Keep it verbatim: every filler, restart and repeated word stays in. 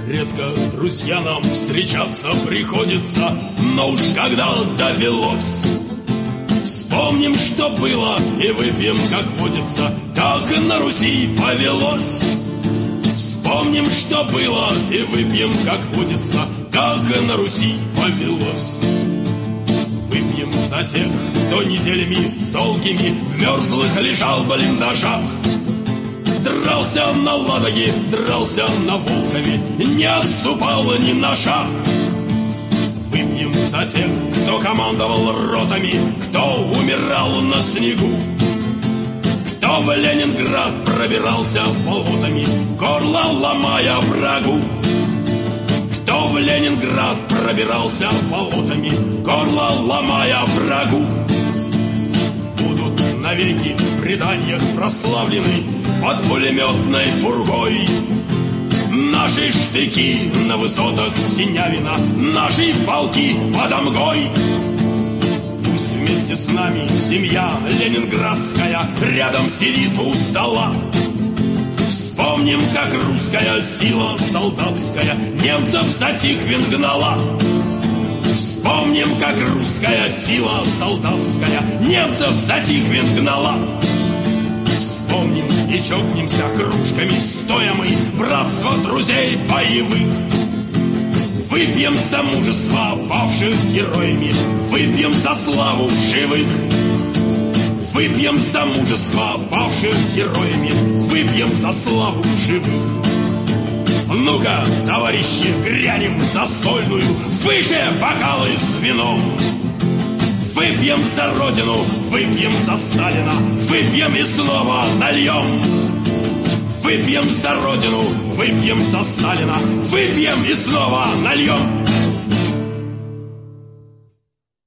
Редко, друзья, нам встречаться приходится, но уж когда довелось, вспомним, что было, и выпьем, как водится, как на Руси повелось. Вспомним, что было, и выпьем, как водится, как на Руси повелось. Выпьем за тех, кто неделями долгими в мерзлых лежал в блиндажах, дрался на Ладоге, дрался на Волхове, не отступал ни на шаг. Выпьем за тех, кто командовал ротами, кто умирал на снегу, кто в Ленинград пробирался болотами, горло ломая врагу. Кто в Ленинград пробирался болотами, горло ломая врагу. Будут навеки в преданиях прославлены под пулеметной пургой наши штыки на высотах Синявина, наши полки под Амгой. Пусть вместе с нами семья ленинградская рядом сидит у стола. Вспомним, как русская сила солдатская немцев за Тихвин гнала. Вспомним, как русская сила солдатская немцев за Тихвин гнала. Вспомним и чокнемся кружками, стоя мы, братство друзей боевых. Выпьем за мужество павших героями, выпьем за славу живых. Выпьем за мужество павших героями, выпьем за славу живых. Ну-ка, товарищи, грянем застольную, выше бокалы с вином. Выпьем за Родину, выпьем за Сталина, выпьем и снова нальем. Выпьем за Родину, выпьем за Сталина, выпьем и снова нальем.